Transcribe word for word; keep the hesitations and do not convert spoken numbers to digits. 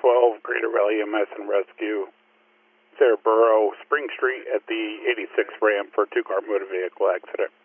twelve, Greater Valley E M S and Rescue, Sarah Burrow, Spring Street at the eighty-six ramp for a two-car motor vehicle accident.